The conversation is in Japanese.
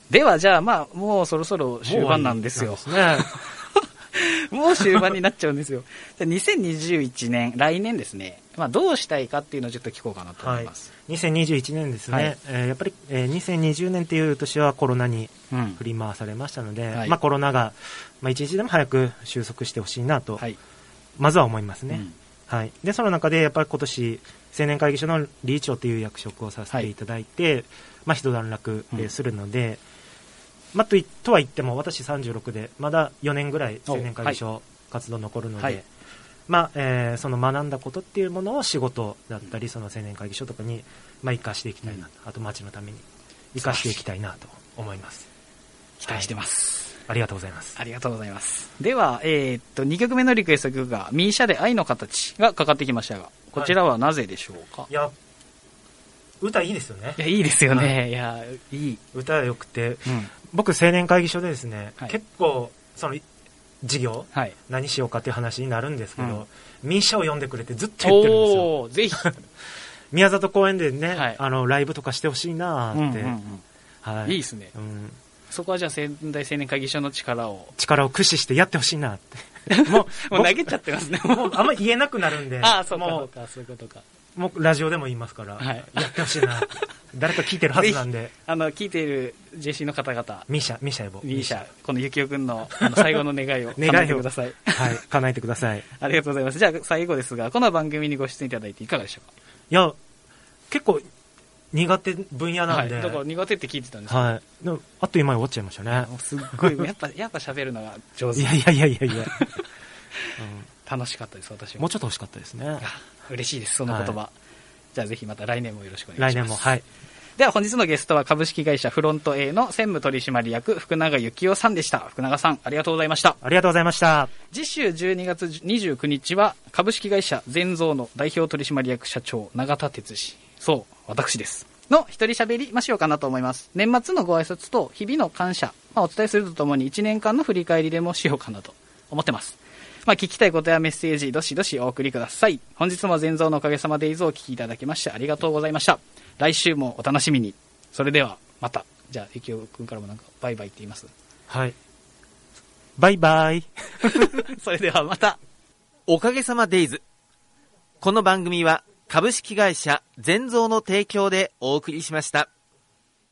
ではじゃあもうそろそろ終盤なんですよ。もう終盤になっちゃうんですよ。2021年、来年ですね、どうしたいかっていうのをちょっと聞こうかなと思います。 はい、2021年ですね、やっぱり、2020年っていう年はコロナに振り回されましたので、コロナが、一日でも早く収束してほしいなと、まずは思いますね。で、その中でやっぱり今年、青年会議所の理事長という役職をさせていただいて、一段落するので、とは言っても私36でまだ4年ぐらい青年会議所活動残るので、その学んだことっていうものを仕事だったりその青年会議所とかに生かしていきたいなと、あと町のために生かしていきたいなと思います。 期待してます。 ありがとうございます。 ありがとうございます。では、2曲目のリクエスト曲がミーシャで愛の形がかかってきましたが、こちらはなぜでしょうか？ いや、歌いいですよね。 いや、いいですよね。いや、いい。 歌が良くて、僕青年会議所でですね、結構その授業、何しようかっていう話になるんですけど、ミーシャを呼んでくれてずっと言ってるんですよ。 ぜひ宮里公園でね、ライブとかしてほしいなって、 いいですね。そこはじゃあ仙台青年会議所の力を駆使してやってほしいなってもう投げちゃってますね。 もうあんま言えなくなるんでそういうことか。 もうラジオでも言いますから、やってほしいな誰か聞いてるはずなんで聞いている JC の方々、 ミーシャこのゆきおくんの最後の願いを叶えてください。 叶えてください。 ありがとうございます。じゃあ最後ですが、この番組にご出演いただいていかがでしょうか？ いや、結構苦手分野なんで、 だから苦手って聞いてたんですけど、 でもあっという間に終わっちゃいましたね。 すっごいやっぱ喋るのが上手。 いや楽しかったです。私はもうちょっと欲しかったですね。 嬉しいです、その言葉。じゃあぜひまた来年もよろしくお願いします。 来年も。 では本日のゲストは株式会社フロント A の専務取締役福永幸雄さんでした。福永さん、ありがとうございました。 ありがとうございました。 次週12月29日は株式会社全蔵の代表取締役社長永田哲司、私ですの一人喋りしようかなと思います。年末のご挨拶と日々の感謝、お伝えするとともに1年間の振り返りでもしようかなと思ってます。聞きたいことやメッセージどしどしお送りください。本日も全蔵のおかげさまデイズをお聞きいただきましてありがとうございました。来週もお楽しみに。それではまた。じゃあゆきおくんからもバイバイって言います？ バイバイそれではまた。 おかげさまデイズ、この番組は株式会社全蔵の提供でお送りしました。